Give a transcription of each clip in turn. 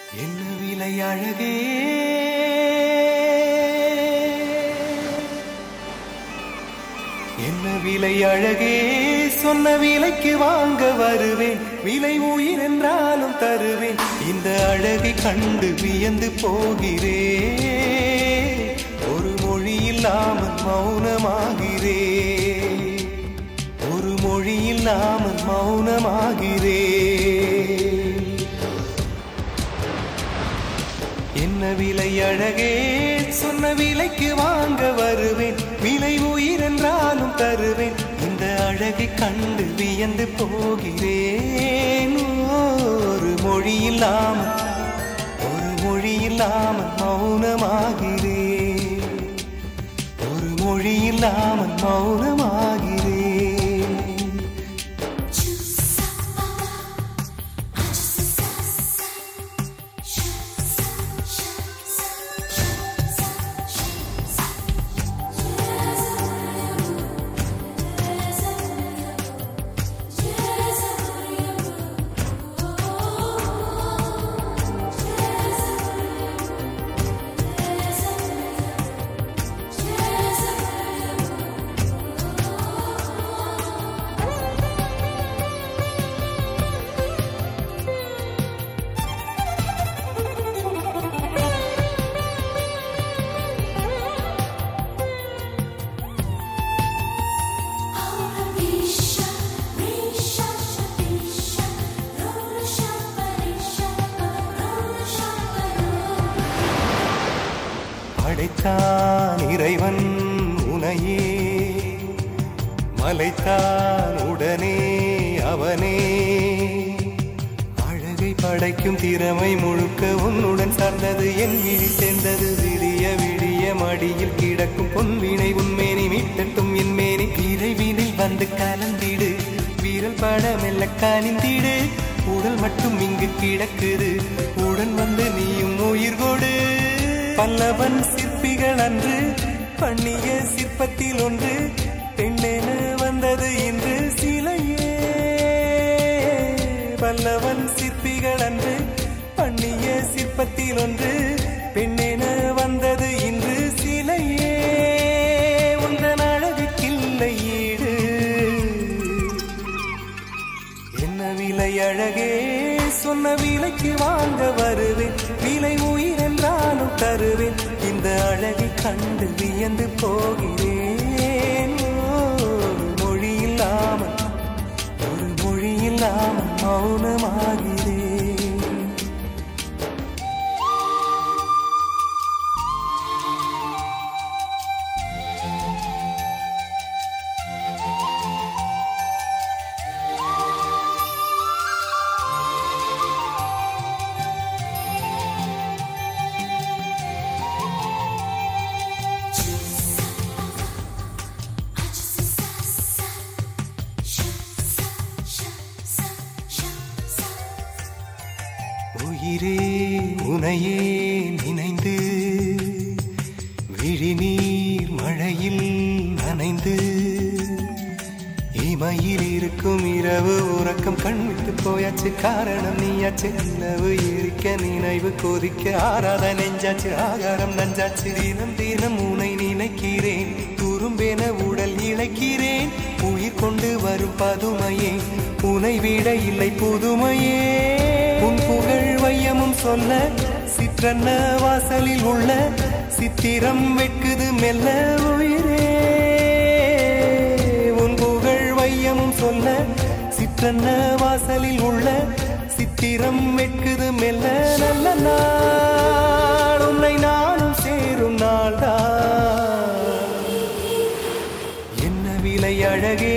என்ன விலை அழகே என்ன விலை அழகே சொன்ன விலைக்கு வாங்க வருவேன் விலை உயிர் என்றாலும் தருவேன் இந்த அழகை கண்டு வியந்து போகிறேன் ஒரு மொழி இல்லாமல் மௌனமாகிறேன் ஒரு மொழி இல்லாமல் மௌனமாகிறேன் என்ன விலை அழகே சொன்ன விலைக்கு வாங்க வருவேன் விலை உயிர் என்றாலும் தருவேன் இந்த அழகை கண்டு வியந்து போகிறேன் ஒரு மொழி இல்லாமல் மௌனமாகிறேன் ஒரு மொழி இல்லாமல் மௌனமாகிறேன் படைத்தான் இறைவன் உனையே மலைத்தான் உடனே அவனே அழகை படைக்கும் திறமை முழுக்க உன்னுடன் சார்ந்தது என் விழி சேர்ந்தது விடிய விடிய மடியில் கிடக்கும் பொன்வினை உன்மேனி மீட்டட்டும் என் மேனி இறைவினை வந்து கலந்திடு வீரல் பட மெல்ல காணிந்திடு உடல் மட்டும் இங்கு கிடக்குது உடன் வந்து நீயும் உயிர் கொடு பல்லவன் சிற்பிகள் அன்று பண்ணிய சிற்பத்தில் ஒன்று பெண்ணென வந்தது இன்று சிலையே பல்லவன் சிற்பிகள் அன்று பண்ணிய சிற்பத்தில் ஒன்று பெண்ணென வந்தது இன்று சிலையே உந்தன் அழகுக்கில்லை ஈடு என்ன விலை அழகே சொன்ன விலைக்கு வாங்க வருவேன் விலை உயிர் என்றாலும் தருவேன் இந்த அழகை கண்டு வியந்து போகிறேன் ஒரு மொழி இல்லாமல் மௌனமாகிறேன் உயிரே உனையே நினைந்து விழிநீர் மழையில் நனைந்து இமையில் இருக்கும் இரவு உறக்கம் கண்விட்டு போயாச்சு காரணம் நீயாச்சு நிலவு எரிக்க நினைவு கொதிக்க ஆறாத நெஞ்சாச்சு ஆகாரம் நஞ்சாச்சு தினம் தினம் உனை நினைக்கிறேன் துரும்பென உடல் இழைக்கிறேன் உயிர் கொண்டு வரும் பதுமையே உனை விட இல்லை புதுமையே உன் புகழ் வையமும் சொல்ல சிற்றன்ன வாசலில் உள்ள சித்திரம் வெட்குது மெல்ல உயிரே உன் புகழ் வையமும் சொல்ல சிற்றன்ன வாசலில் உள்ள சித்திரம் வெட்குது மெல்ல நல்ல நாள் உன்னை நானும் சேரும் நாள்தான் என்ன விலை அழகே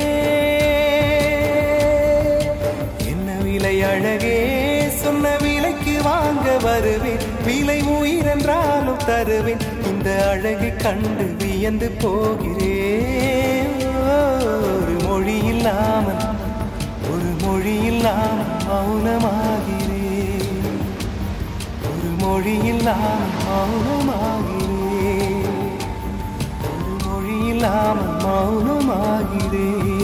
அழகே சொன்ன விலைக்கு வாங்க வருவேன் விலை உயிர் என்றாலும் தருவேன் இந்த அழகை கண்டு வியந்து போகிறேன் ஒரு மொழி இல்லாமல் மௌனமாகிறேன் ஒரு மொழி இல்லாமல் மௌனமாகிறேன் ஒரு மொழி இல்லாமல் மௌனமாகிறேன்